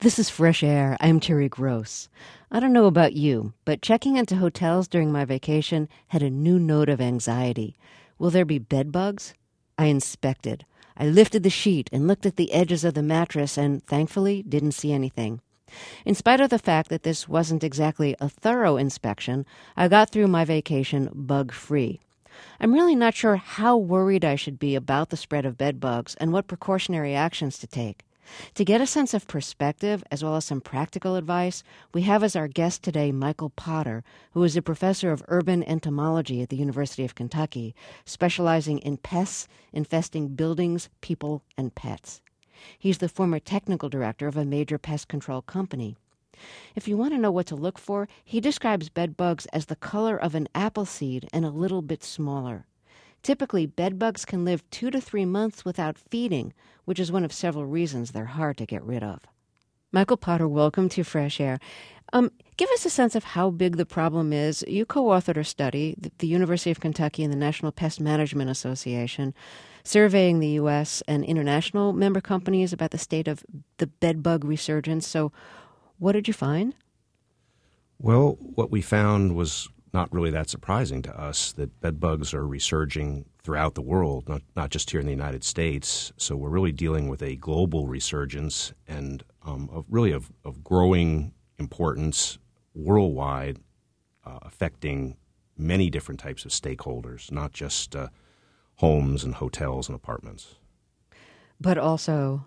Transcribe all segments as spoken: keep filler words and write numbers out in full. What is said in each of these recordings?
This is Fresh Air. I'm Terry Gross. I don't know about you, but checking into hotels during my vacation had a new note of anxiety. Will there be bed bugs? I inspected. I lifted the sheet and looked at the edges of the mattress and, thankfully, didn't see anything. In spite of the fact that this wasn't exactly a thorough inspection, I got through my vacation bug-free. I'm really not sure how worried I should be about the spread of bed bugs and what precautionary actions to take. To get a sense of perspective, as well as some practical advice, we have as our guest today Michael Potter, who is a professor of urban entomology at the University of Kentucky, specializing in pests infesting buildings, people, and pets. He's the former technical director of a major pest control company. If you want to know what to look for, he describes bed bugs as the color of an apple seed and a little bit smaller. Typically, bed bugs can live two to three months without feeding, which is one of several reasons they're hard to get rid of. Michael Potter, welcome to Fresh Air. Um, give us a sense of how big the problem is. You co-authored a study, the, the University of Kentucky and the National Pest Management Association, surveying the U S and international member companies about the state of the bed bug resurgence. So what did you find? Well, what we found was not really that surprising to us, that bed bugs are resurging throughout the world, not, not just here in the United States. So we're really dealing with a global resurgence and um, of really of, of growing importance worldwide, uh, affecting many different types of stakeholders, not just uh, homes and hotels and apartments. But also...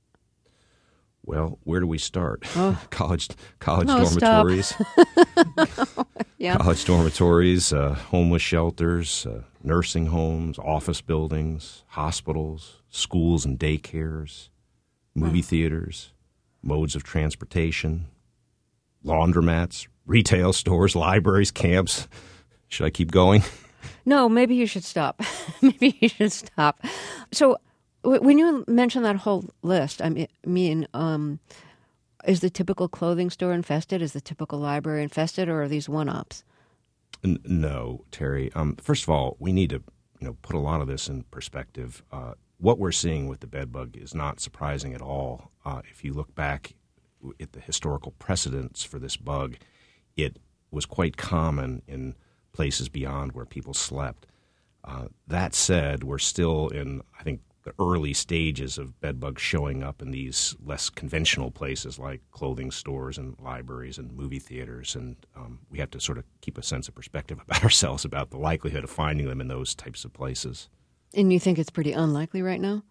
Well, where do we start? Oh. college college No, dormitories, yeah. college dormitories, uh, homeless shelters, uh, nursing homes, office buildings, hospitals, schools and daycares, movie Wow. theaters, modes of transportation, laundromats, retail stores, libraries, camps. Should I keep going? No, maybe you should stop. Maybe you should stop. So when you mention that whole list, I mean, um, is the typical clothing store infested? Is the typical library infested, or are these one-ups? N- no, Terry. Um, first of all, we need to you know put a lot of this in perspective. Uh, what we're seeing with the bed bug is not surprising at all. Uh, if you look back at the historical precedents for this bug, it was quite common in places beyond where people slept. Uh, that said, we're still in, I think, the early stages of bed bugs showing up in these less conventional places like clothing stores and libraries and movie theaters. And um, we have to sort of keep a sense of perspective about ourselves about the likelihood of finding them in those types of places. And you think it's pretty unlikely right now?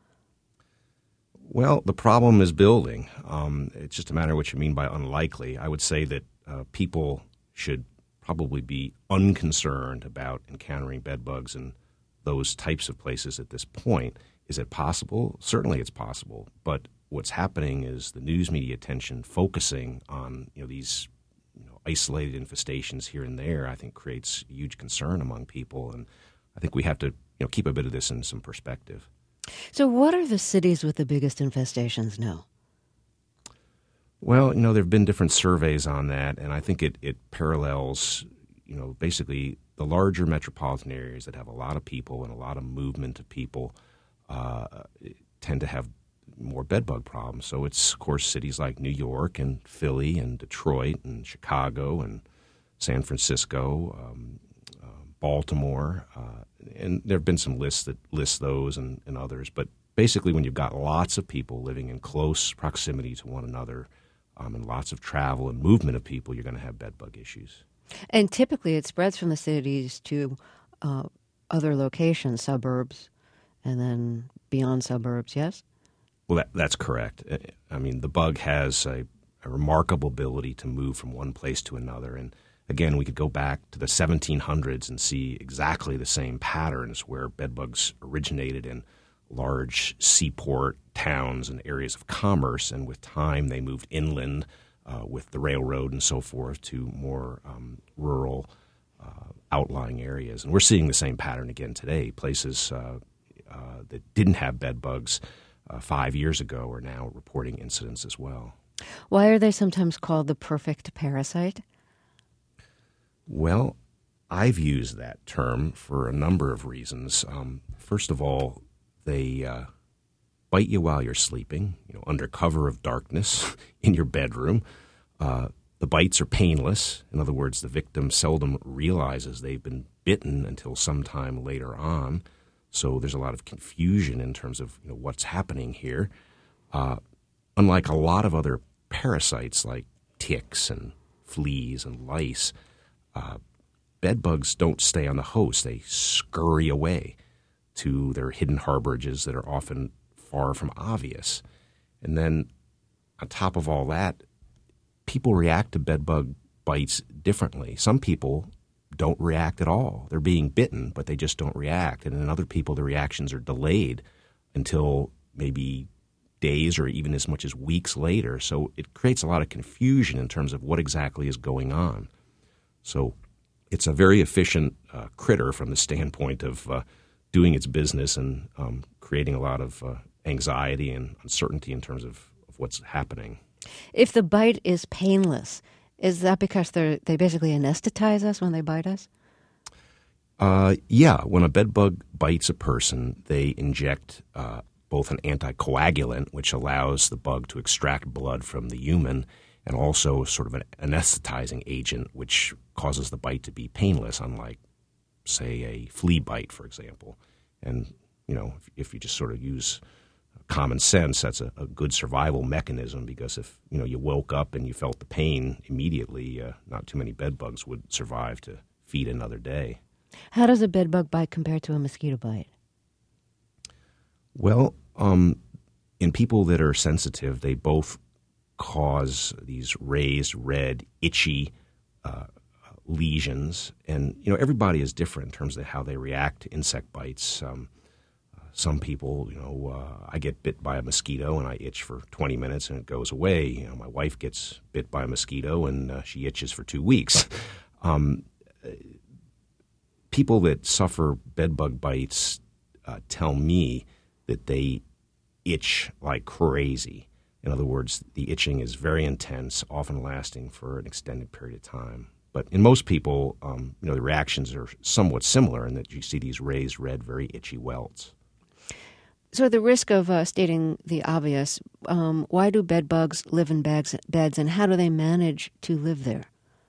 Well, the problem is building. Um, it's just a matter of what you mean by unlikely. I would say that uh, people should probably be unconcerned about encountering bed bugs in those types of places at this point. Is it possible? Certainly it's possible. But what's happening is the news media attention focusing on you know these you know, isolated infestations here and there, I think creates huge concern among people. And I think we have to you know keep a bit of this in some perspective. So what are the cities with the biggest infestations now? Well, you know, there have been different surveys on that, and I think it, it parallels, you know, basically the larger metropolitan areas that have a lot of people and a lot of movement of people uh, tend to have more bedbug problems. So it's, of course, cities like New York and Philly and Detroit and Chicago and San Francisco, um, uh, Baltimore, uh, and there have been some lists that list those and, and others. But basically when you've got lots of people living in close proximity to one another um, and lots of travel and movement of people, you're going to have bedbug issues. And typically it spreads from the cities to uh, other locations, suburbs, and then beyond suburbs, yes? Well, that, that's correct. I mean, the bug has a, a remarkable ability to move from one place to another. And again, we could go back to the seventeen hundreds and see exactly the same patterns where bedbugs originated in large seaport towns and areas of commerce. And with time, they moved inland uh, with the railroad and so forth to more um, rural uh, outlying areas. And we're seeing the same pattern again today. Places uh, uh, that didn't have bedbugs Uh, five years ago are now reporting incidents as well. Why are they sometimes called the perfect parasite? Well, I've used that term for a number of reasons. Um, first of all, they uh, bite you while you're sleeping, you know, under cover of darkness in your bedroom. Uh, the bites are painless. In other words, the victim seldom realizes they've been bitten until sometime later on. So there's a lot of confusion in terms of, you know, what's happening here. Uh, unlike a lot of other parasites like ticks and fleas and lice, uh, bed bugs don't stay on the host. They scurry away to their hidden harborages that are often far from obvious. And then on top of all that, people react to bed bug bites differently. Some people don't react at all. They're being bitten, but they just don't react. And in other people, the reactions are delayed until maybe days or even as much as weeks later. So it creates a lot of confusion in terms of what exactly is going on. So it's a very efficient uh, critter from the standpoint of uh, doing its business and um, creating a lot of uh, anxiety and uncertainty in terms of, of what's happening. If the bite is painless, is that because they they basically anesthetize us when they bite us? Uh, yeah, when a bed bug bites a person, they inject uh, both an anticoagulant, which allows the bug to extract blood from the human, and also sort of an anesthetizing agent, which causes the bite to be painless, unlike, say, a flea bite, for example. And, you know, if, if you just sort of use common sense, that's a, a good survival mechanism, because if, you know, you woke up and you felt the pain immediately, uh, not too many bed bugs would survive to feed another day. How does a bed bug bite compare to a mosquito bite? Well, um, in people that are sensitive, they both cause these raised, red, itchy uh, lesions. And, you know, everybody is different in terms of how they react to insect bites. Um, uh, some people, you know, uh, I get bit by a mosquito and I itch for twenty minutes and it goes away. You know, my wife gets bit by a mosquito and uh, she itches for two weeks. um, people that suffer bed bug bites uh, tell me that they itch like crazy. In other words, the itching is very intense, often lasting for an extended period of time. But in most people, um, you know, the reactions are somewhat similar in that you see these raised, red, very itchy welts. So at the risk of uh, stating the obvious, um, why do bed bugs live in bags, beds, and how do they manage to live there?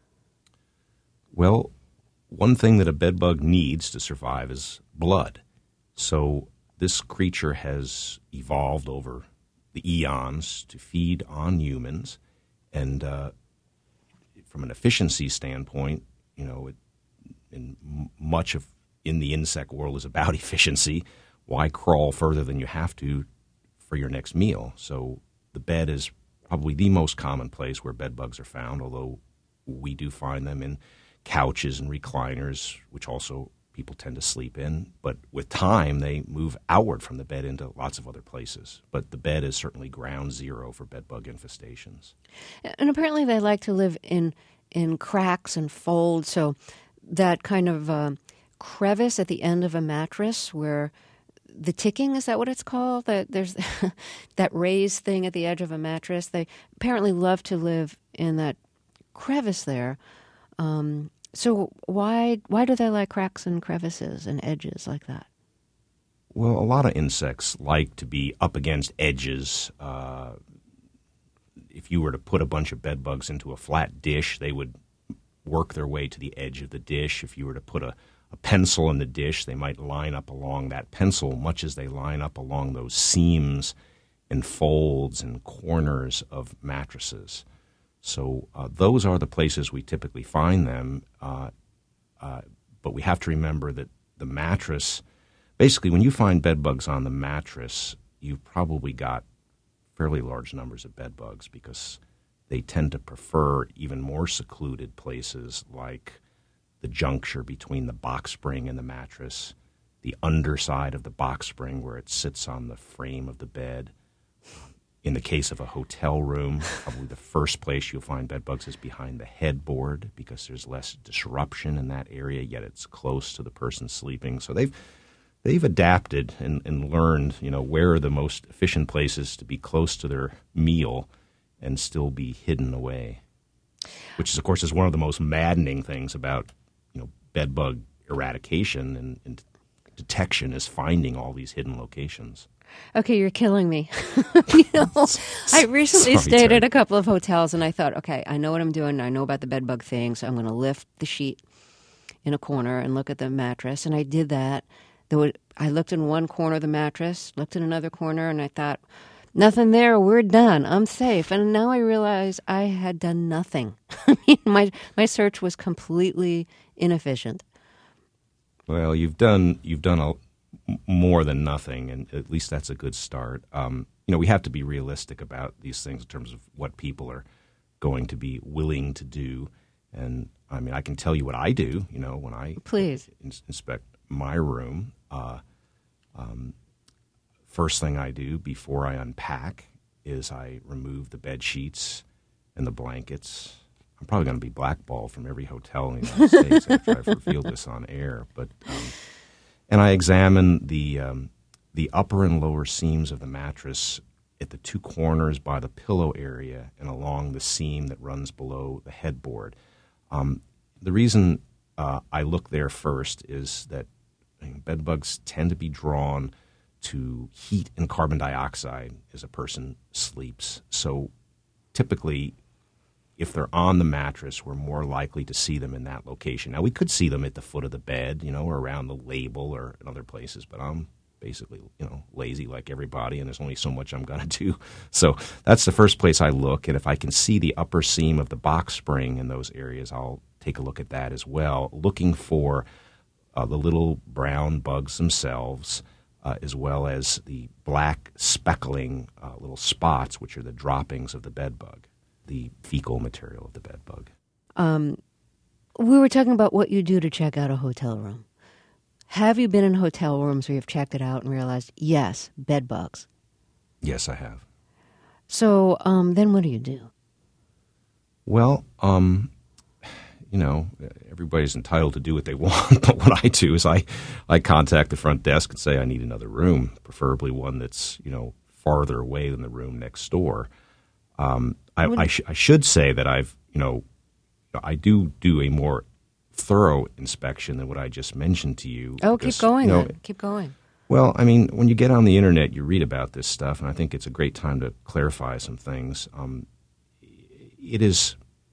Well, one thing that a bed bug needs to survive is blood. So this creature has evolved over the eons to feed on humans, and uh, from an efficiency standpoint, you know, it, in much of in the insect world is about efficiency. Why crawl further than you have to for your next meal? So the bed is probably the most common place where bed bugs are found, although we do find them in couches and recliners, which also people tend to sleep in. But with time, they move outward from the bed into lots of other places. But the bed is certainly ground zero for bed bug infestations. And apparently they like to live in in cracks and folds, so that kind of uh, crevice at the end of a mattress where the ticking, is that what it's called? That there's that raised thing at the edge of a mattress. They apparently love to live in that crevice there. Um, so why why do they like cracks and crevices and edges like that? Well, a lot of insects like to be up against edges. Uh, if you were to put a bunch of bed bugs into a flat dish, they would work their way to the edge of the dish. If you were to put a, a pencil in the dish, they might line up along that pencil, much as they line up along those seams and folds and corners of mattresses. So uh, those are the places we typically find them, uh, uh, but we have to remember that the mattress, basically when you find bed bugs on the mattress, you've probably got fairly large numbers of bed bugs, because they tend to prefer even more secluded places like the juncture between the box spring and the mattress, the underside of the box spring where it sits on the frame of the bed. In the case of a hotel room, probably the first place you'll find bed bugs is behind the headboard, because there's less disruption in that area, yet it's close to the person sleeping. So they've they've adapted and, and learned, you know, where are the most efficient places to be close to their meal and still be hidden away, which is, of course, is one of the most maddening things about, you know, bed bug eradication and, and detection, is finding all these hidden locations. Okay, you're killing me. you know, I recently Sorry, stayed Terry. at a couple of hotels, and I thought, okay, I know what I'm doing. I know about the bed bug thing, so I'm going to lift the sheet in a corner and look at the mattress. And I did that. There was, I looked in one corner of the mattress, looked in another corner, and I thought, nothing there. We're done. I'm safe. And now I realize I had done nothing. I mean, my my search was completely inefficient. Well, you've done you've done a, more than nothing, and at least that's a good start. Um, you know, we have to be realistic about these things in terms of what people are going to be willing to do. And I mean, I can tell you what I do. You know, when I Please ins- inspect my room, uh, um, first thing I do before I unpack is I remove the bed sheets and the blankets. I'm probably going to be blackballed from every hotel in the United States after I've revealed this on air. But um, and I examine the um, the upper and lower seams of the mattress at the two corners by the pillow area and along the seam that runs below the headboard. Um, the reason uh, I look there first is that I mean, bed bugs tend to be drawn to heat and carbon dioxide as a person sleeps. So typically, if they're on the mattress, we're more likely to see them in that location. Now, we could see them at the foot of the bed, you know, or around the label or in other places, but I'm basically, you know, lazy like everybody, and there's only so much I'm going to do. So that's the first place I look, and if I can see the upper seam of the box spring in those areas, I'll take a look at that as well, looking for uh, the little brown bugs themselves, uh, as well as the black speckling uh, little spots, which are the droppings of the bed bug, the fecal material of the bed bug. Um, we were talking about what you do to check out a hotel room. Have you been in hotel rooms where you've checked it out and realized, yes, bed bugs? Yes, I have. So um, then what do you do? Well, um, you know, everybody's entitled to do what they want, but what I do is I, I contact the front desk and say I need another room, preferably one that's, you know, farther away than the room next door. Um, I, I, sh- I should say that I've, you know, I do do a more thorough inspection than what I just mentioned to you. Oh, because, keep going you know, then. Keep going. Well, I mean, when you get on the internet, you read about this stuff, and I think it's a great time to clarify some things. Um, it is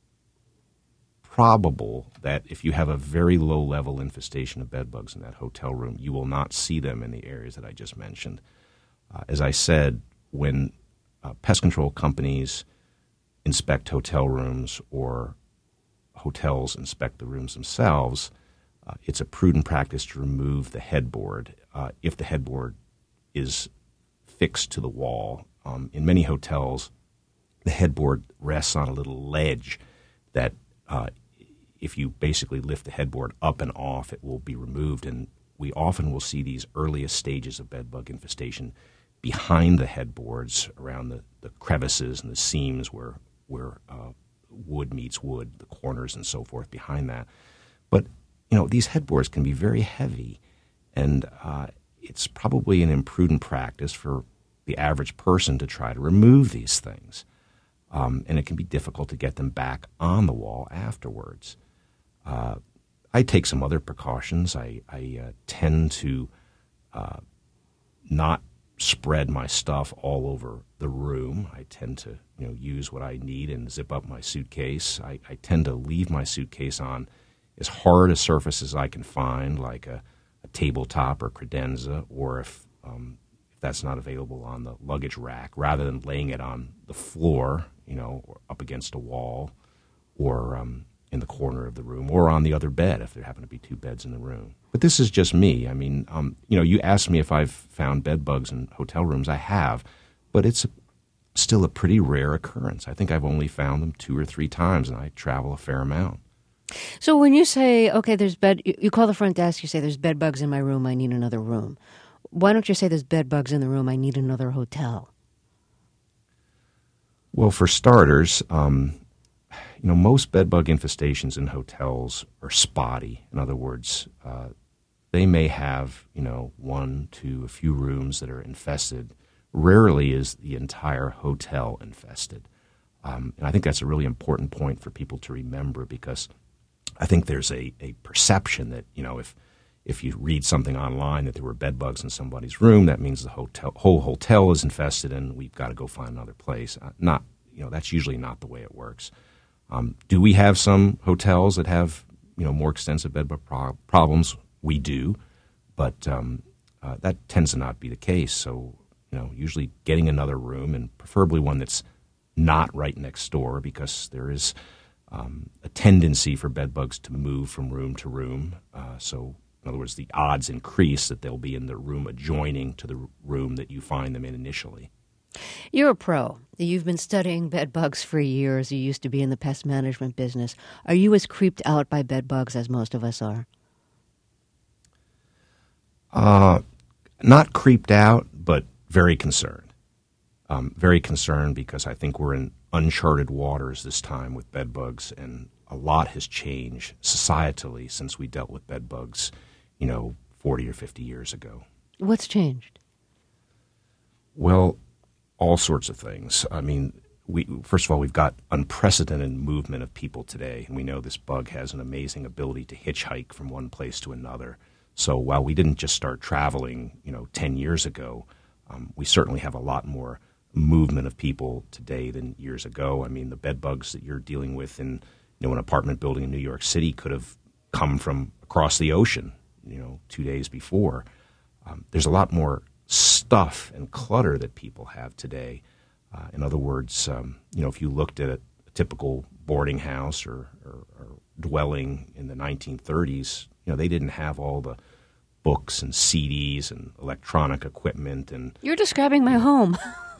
probable that if you have a very low-level infestation of bed bugs in that hotel room, you will not see them in the areas that I just mentioned. Uh, as I said, when uh, pest control companies inspect hotel rooms or hotels inspect the rooms themselves, uh, it's a prudent practice to remove the headboard uh, if the headboard is fixed to the wall. Um, in many hotels, the headboard rests on a little ledge that uh, if you basically lift the headboard up and off, it will be removed. And we often will see these earliest stages of bed bug infestation behind the headboards, around the, the crevices and the seams where, where uh, wood meets wood, the corners and so forth behind that. But, you know, these headboards can be very heavy, and uh, it's probably an imprudent practice for the average person to try to remove these things. Um, and it can be difficult to get them back on the wall afterwards. Uh, I take some other precautions. I, I uh, tend to uh, not spread my stuff all over the room. I tend to, you know, use what I need and zip up my suitcase. I, I tend to leave my suitcase on as hard a surface as I can find, like a, a tabletop or credenza, or if, um, if that's not available, on the luggage rack, rather than laying it on the floor, you know, or up against a wall, or um, in the corner of the room, or on the other bed if there happen to be two beds in the room. But this is just me. I mean, um, you know, you asked me if I've found bed bugs in hotel rooms. I have, but it's a, still a pretty rare occurrence. I think I've only found them two or three times, and I travel a fair amount. So when you say, okay, there's bed, you, you call the front desk, you say, there's bed bugs in my room, I need another room. Why don't you say there's bed bugs in the room, I need another hotel? Well, for starters, um, you know, most bed bug infestations in hotels are spotty. In other words, uh, they may have, you know, one, two, a few rooms that are infested. Rarely is the entire hotel infested. Um, and I think that's a really important point for people to remember, because I think there's a, a perception that, you know, if if you read something online that there were bed bugs in somebody's room, that means the hotel, whole hotel is infested, and we've got to go find another place. Uh, not, you know, that's usually not the way it works. Um, do we have some hotels that have, you know, more extensive bed bug pro- problems? We do, but um, uh, that tends to not be the case. So, you know, usually getting another room, and preferably one that's not right next door, because there is um, a tendency for bed bugs to move from room to room. Uh, so. In other words, the odds increase that they'll be in the room adjoining to the room that you find them in initially. You're a pro. You've been studying bed bugs for years. You used to be in the pest management business. Are you as creeped out by bed bugs as most of us are? Uh, not creeped out, but very concerned. Um, very concerned because I think we're in uncharted waters this time with bed bugs, and a lot has changed societally since we dealt with bed bugs, you know, forty or fifty years ago. What's changed? Well, all sorts of things. I mean, we first of all, we've got unprecedented movement of people today, and we know this bug has an amazing ability to hitchhike from one place to another. So while we didn't just start traveling, you know, ten years ago, um, we certainly have a lot more movement of people today than years ago. I mean, the bed bugs that you're dealing with in, you know, an apartment building in New York City could have come from across the ocean, you know, two days before. Um, there's a lot more stuff and clutter that people have today. Uh, in other words, um, you know, if you looked at a, a typical boarding house or, or, or dwelling in the nineteen thirties, you know, they didn't have all the books and C Ds and electronic equipment. And you're describing my home.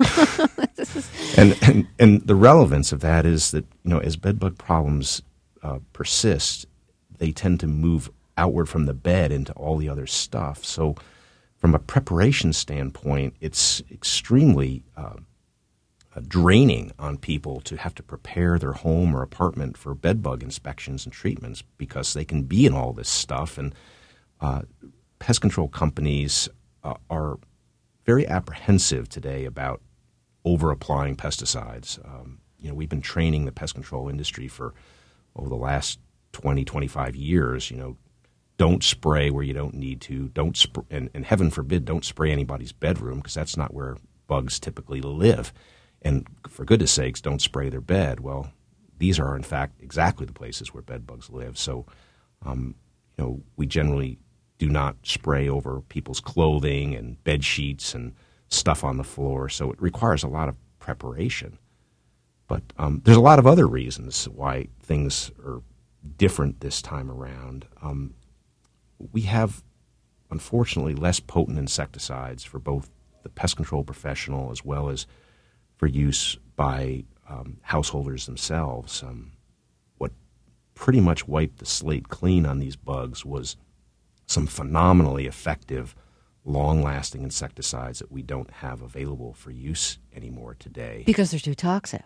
and, and and the relevance of that is that, you know, as bed bug problems uh, persist, they tend to move outward from the bed into all the other stuff. So from a preparation standpoint, it's extremely uh, uh, draining on people to have to prepare their home or apartment for bed bug inspections and treatments, because they can be in all this stuff. And uh, pest control companies uh, are very apprehensive today about over-applying pesticides. Um, you know, we've been training the pest control industry for over the last twenty, twenty-five years, you know, don't spray where you don't need to. Don't sp- and, and heaven forbid, don't spray anybody's bedroom, because that's not where bugs typically live. And for goodness sakes, don't spray their bed. Well, these are, in fact, exactly the places where bed bugs live. So, um, you know, we generally do not spray over people's clothing and bed sheets and stuff on the floor. So it requires a lot of preparation. But um, there's a lot of other reasons why things are different this time around. Um, we have, unfortunately, less potent insecticides for both the pest control professional as well as for use by um, householders themselves. Um, what pretty much wiped the slate clean on these bugs was some phenomenally effective, long-lasting insecticides that we don't have available for use anymore today. Because they're too toxic.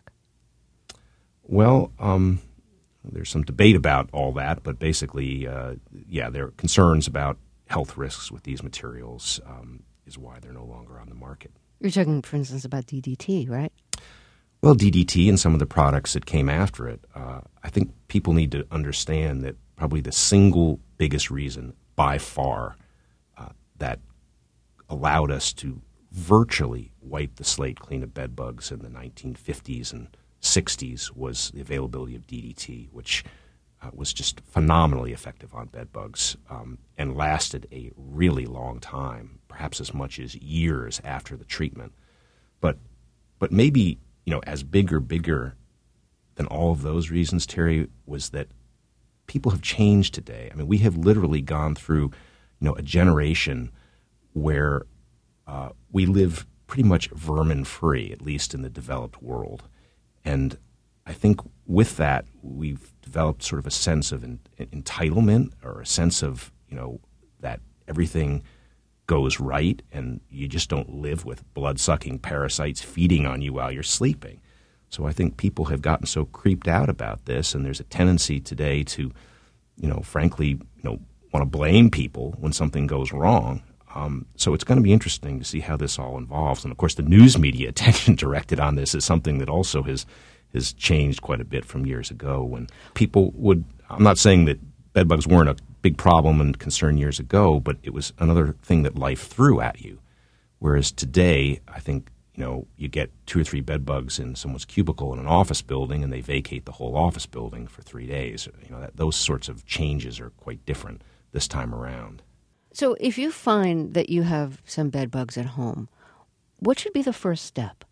Well, um, there's some debate about all that, but basically, uh, yeah, there are concerns about health risks with these materials um, is why they're no longer on the market. You're talking, for instance, about D D T, right? Well, D D T and some of the products that came after it, uh, I think people need to understand that probably the single biggest reason by far uh, that allowed us to virtually wipe the slate clean of bed bugs in the nineteen fifties and sixties was the availability of D D T, which uh, was just phenomenally effective on bed bugs um, and lasted a really long time, perhaps as much as years after the treatment. But but maybe, you know, as bigger, bigger than all of those reasons, Terry, was that people have changed today. I mean, we have literally gone through, you know, a generation where uh, we live pretty much vermin-free, at least in the developed world. And I think with that, we've developed sort of a sense of en- entitlement, or a sense of, you know, that everything goes right and you just don't live with blood-sucking parasites feeding on you while you're sleeping. So I think people have gotten so creeped out about this, and there's a tendency today to, you know, frankly, you know, want to blame people when something goes wrong. Um, so it's going to be interesting to see how this all evolves. And, of course, the news media attention directed on this is something that also has has changed quite a bit from years ago when people would – I'm not saying that bed bugs weren't a big problem and concern years ago, but it was another thing that life threw at you. Whereas today, I think, you know, you get two or three bed bugs in someone's cubicle in an office building, and they vacate the whole office building for three days. You know, that, those sorts of changes are quite different this time around. So if you find that you have some bed bugs at home, what should be the first step?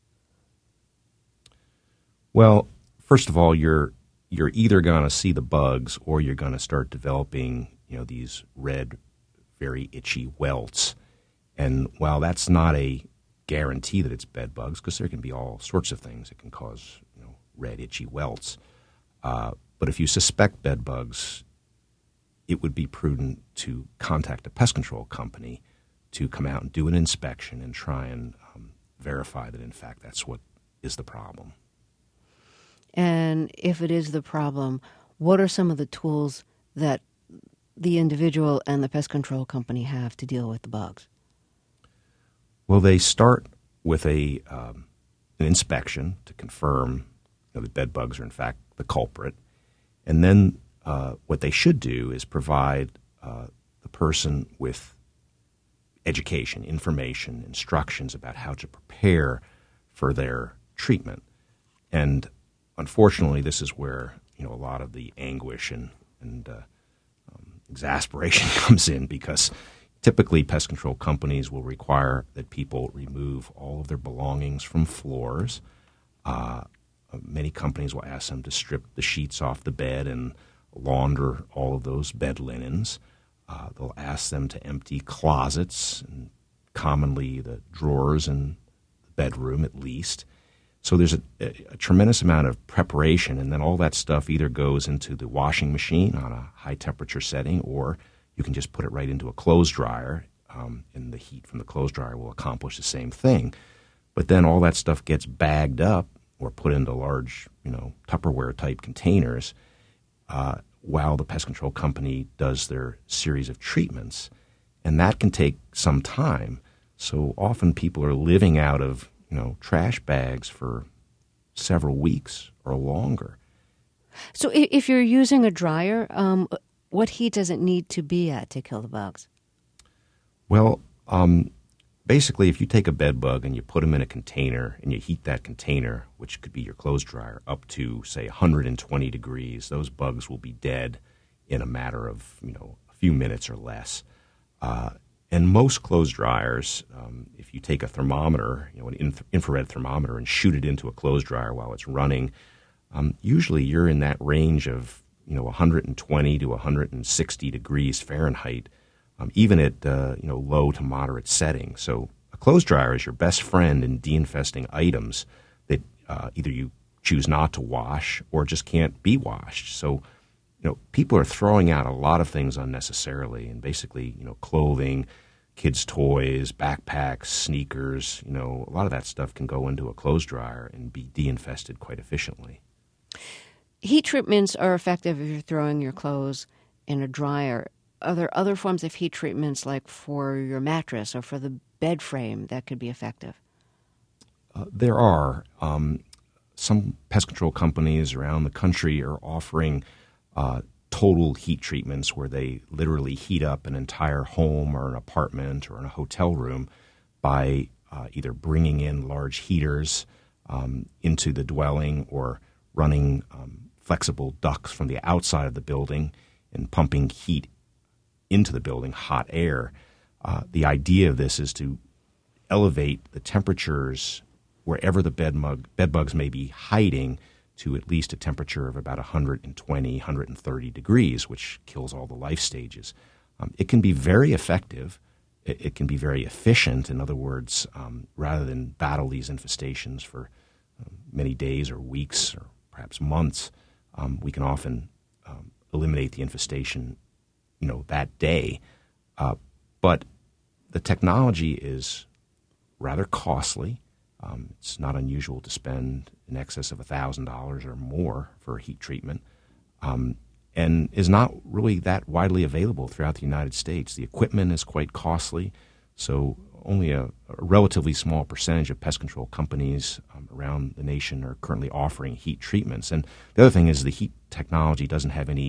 Well, first of all, you're you're either going to see the bugs or you're going to start developing, you know, these red, very itchy welts. And while that's not a guarantee that it's bed bugs, because there can be all sorts of things that can cause, you know, red, itchy welts. Uh, but if you suspect bed bugs, it would be prudent to contact a pest control company to come out and do an inspection and try and um, verify that, in fact, that's what is the problem. And if it is the problem, what are some of the tools that the individual and the pest control company have to deal with the bugs? Well, they start with a um, an inspection to confirm, you know, that bed bugs are, in fact, the culprit. And then uh, what they should do is provide uh, the person with education, information, instructions about how to prepare for their treatment. And unfortunately, this is where, you know, a lot of the anguish and, and uh, um, exasperation comes in, because typically pest control companies will require that people remove all of their belongings from floors. Uh, many companies will ask them to strip the sheets off the bed and launder all of those bed linens. Uh, they'll ask them to empty closets, and commonly the drawers in the bedroom at least. So there's a, a, a tremendous amount of preparation, and then all that stuff either goes into the washing machine on a high-temperature setting, or you can just put it right into a clothes dryer, um, and the heat from the clothes dryer will accomplish the same thing. But then all that stuff gets bagged up or put into large, you know, Tupperware-type containers uh, while the pest control company does their series of treatments. And that can take some time. So often people are living out of, you know, trash bags for several weeks or longer. So if you're using a dryer, um, what heat does it need to be at to kill the bugs? Well, um, basically, if you take a bed bug and you put them in a container and you heat that container, which could be your clothes dryer, up to, say, one hundred twenty degrees, those bugs will be dead in a matter of, you know, a few minutes or less. Uh, and most clothes dryers, um, if you take a thermometer, you know, an inf- infrared thermometer, and shoot it into a clothes dryer while it's running, um, usually you're in that range of, you know, one hundred twenty to one hundred sixty degrees Fahrenheit, um, even at, uh, you know, low to moderate settings. So a clothes dryer is your best friend in de-infesting items that uh, either you choose not to wash or just can't be washed. So, you know, people are throwing out a lot of things unnecessarily, and basically, you know, clothing, kids' toys, backpacks, sneakers, you know, a lot of that stuff can go into a clothes dryer and be de-infested quite efficiently. Heat treatments are effective if you're throwing your clothes in a dryer. Are there other forms of heat treatments, like for your mattress or for the bed frame, that could be effective? Uh, there are. Um, some pest control companies around the country are offering uh, total heat treatments where they literally heat up an entire home or an apartment or in a hotel room by uh, either bringing in large heaters um, into the dwelling or running um, flexible ducts from the outside of the building and pumping heat into the building, hot air. Uh, the idea of this is to elevate the temperatures wherever the bed, mug, bed bugs may be hiding to at least a temperature of about one hundred twenty, one hundred thirty degrees, which kills all the life stages. Um, it can be very effective. It, it can be very efficient. In other words, um, rather than battle these infestations for um, many days or weeks or perhaps months, um, we can often um, eliminate the infestation, you know, that day. Uh, but the technology is rather costly. Um, it's not unusual to spend in excess of one thousand dollars or more for a heat treatment, um, and is not really that widely available throughout the United States. The equipment is quite costly, so only a, a relatively small percentage of pest control companies um, around the nation are currently offering heat treatments. And the other thing is the heat technology doesn't have any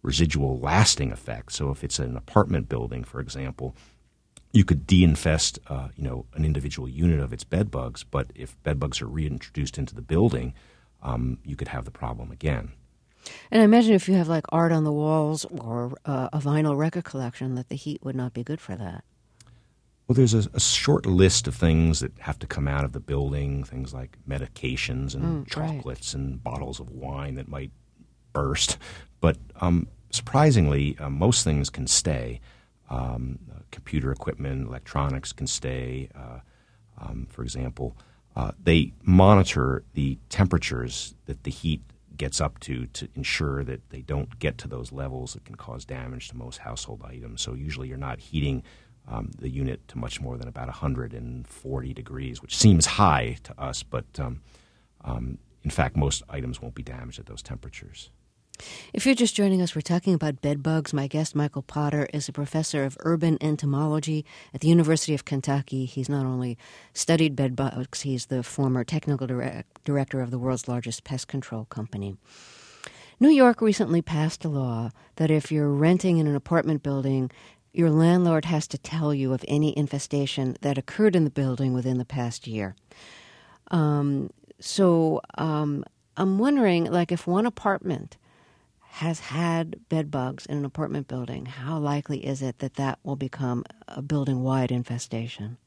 residual lasting effect. So if it's an apartment building, for example, you could de-infest, uh, you know, an individual unit of its bed bugs, but if bed bugs are reintroduced into the building, um, you could have the problem again. And I imagine if you have like art on the walls or uh, a vinyl record collection, that the heat would not be good for that. Well, there's a, a short list of things that have to come out of the building, things like medications and Mm, chocolates and bottles of wine that might burst. But um, surprisingly, uh, most things can stay. Um, uh, computer equipment, electronics can stay. Uh, um, for example, uh, they monitor the temperatures that the heat gets up to to ensure that they don't get to those levels that can cause damage to most household items. So usually you're not heating um, the unit to much more than about one hundred forty degrees, which seems high to us, but um, um, in fact most items won't be damaged at those temperatures. If you're just joining us, we're talking about bed bugs. My guest, Michael Potter, is a professor of urban entomology at the University of Kentucky. He's not only studied bed bugs, he's the former technical direct, director of the world's largest pest control company. New York recently passed a law that if you're renting in an apartment building, your landlord has to tell you of any infestation that occurred in the building within the past year. Um, so um, I'm wondering, like, if one apartment has had bed bugs in an apartment building, how likely is it that that will become a building-wide infestation?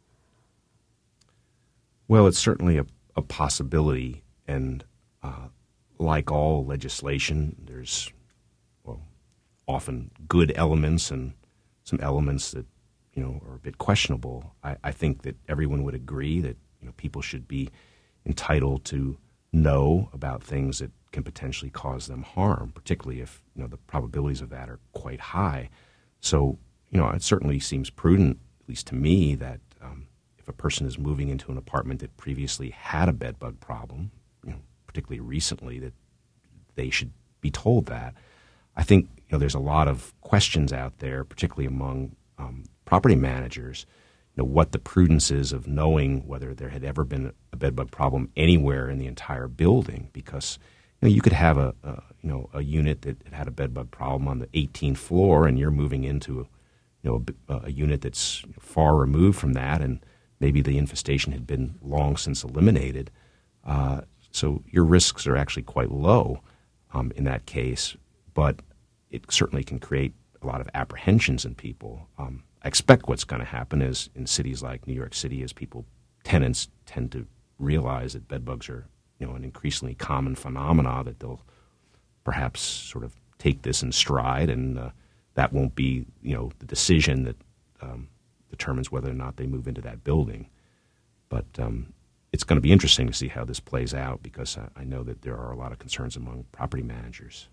Well, it's certainly a, a possibility, and uh, like all legislation, there's well, often good elements and some elements that you know are a bit questionable. I, I think that everyone would agree that you know people should be entitled to know about things that can potentially cause them harm, particularly if you know the probabilities of that are quite high. So, you know, it certainly seems prudent, at least to me, that um, if a person is moving into an apartment that previously had a bed bug problem, you know, particularly recently, that they should be told that. I think you know there's a lot of questions out there, particularly among um, property managers, you know, what the prudence is of knowing whether there had ever been a bed bug problem anywhere in the entire building, because you know, you could have a, a you know a unit that had a bed bug problem on the eighteenth floor, and you're moving into a, you know a, a unit that's far removed from that, and maybe the infestation had been long since eliminated. Uh, so your risks are actually quite low um, in that case, but it certainly can create a lot of apprehensions in people. Um, I expect what's going to happen is in cities like New York City, as people tenants tend to realize that bed bugs are you know, an increasingly common phenomena, that they'll perhaps sort of take this in stride, and uh, that won't be, you know, the decision that um, determines whether or not they move into that building. But um, it's going to be interesting to see how this plays out, because I, I know that there are a lot of concerns among property managers.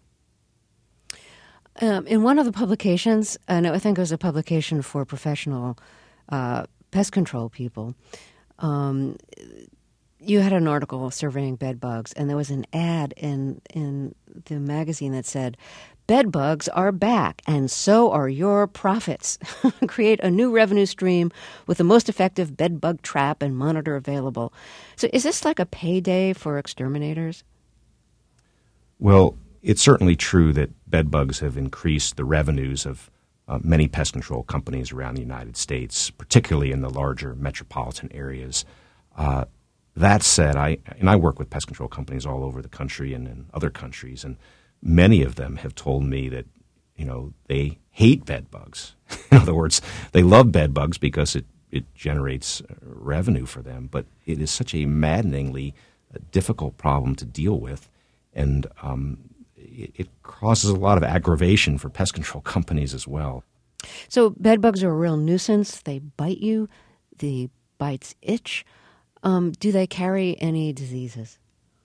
Um, in one of the publications, and I think it was a publication for professional uh, pest control people, um, you had an article surveying bed bugs, and there was an ad in in the magazine that said, "Bed bugs are back, and so are your profits. Create a new revenue stream with the most effective bed bug trap and monitor available." So is this like a payday for exterminators? Well, it's certainly true that bed bugs have increased the revenues of uh, many pest control companies around the United States, particularly in the larger metropolitan areas. Uh, that said, I and I work with pest control companies all over the country and in other countries, and many of them have told me that, you know, they hate bed bugs. In other words, they love bed bugs because it, it generates revenue for them, but it is such a maddeningly difficult problem to deal with, and um, it, it causes a lot of aggravation for pest control companies as well. So bed bugs are a real nuisance. They bite you. The bites itch. Um, do they carry any diseases?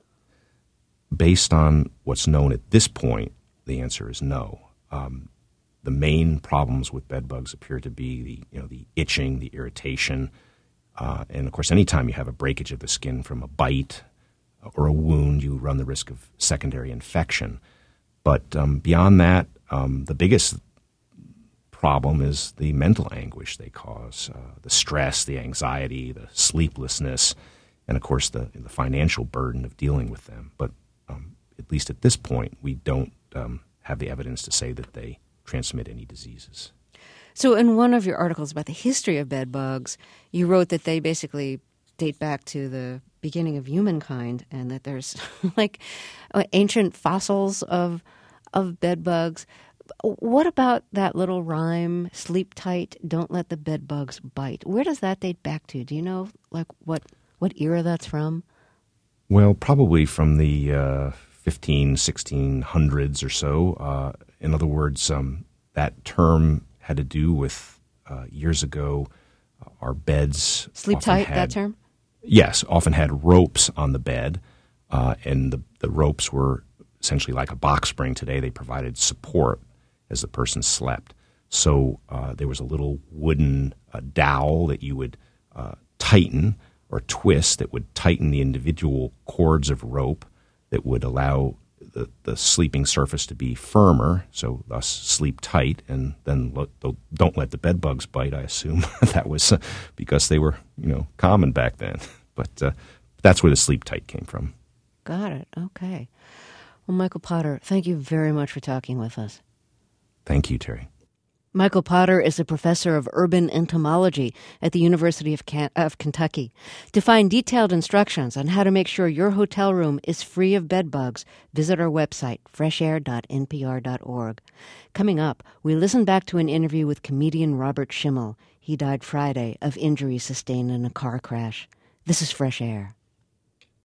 Based on what's known at this point, the answer is no. Um, the main problems with bed bugs appear to be the, you know, the itching, the irritation, uh, and of course, anytime you have a breakage of the skin from a bite or a wound, you run the risk of secondary infection. But um, beyond that, um, the biggest problem is the mental anguish they cause, uh, the stress, the anxiety, the sleeplessness, and of course the, the financial burden of dealing with them. But um, at least at this point, we don't um, have the evidence to say that they transmit any diseases. So in one of your articles about the history of bed bugs, you wrote that they basically date back to the beginning of humankind, and that there's like ancient fossils of of bed bugs. What about that little rhyme, sleep tight, don't let the bed bugs bite? Where does that date back to? Do you know like what, what era that's from? Well, probably from the uh, fifteen, sixteen hundreds or so. Uh, in other words, um, that term had to do with uh, years ago, uh, our beds. Sleep tight, had, that term? Yes, often had ropes on the bed, uh, and the, the ropes were essentially like a box spring. Today they provided support as the person slept. So uh, there was a little wooden uh, dowel that you would uh, tighten or twist that would tighten the individual cords of rope that would allow the, the sleeping surface to be firmer, so thus sleep tight, and then lo- don't let the bed bugs bite. I assume that was uh, because they were, you know, common back then. But uh, that's where the sleep tight came from. Got it. Okay. Well, Michael Potter, thank you very much for talking with us. Thank you, Terry. Michael Potter is a professor of urban entomology at the University of, Can- of Kentucky. To find detailed instructions on how to make sure your hotel room is free of bed bugs, visit our website, fresh air dot n p r dot org. Coming up, we listen back to an interview with comedian Robert Schimmel. He died Friday of injuries sustained in a car crash. This is Fresh Air.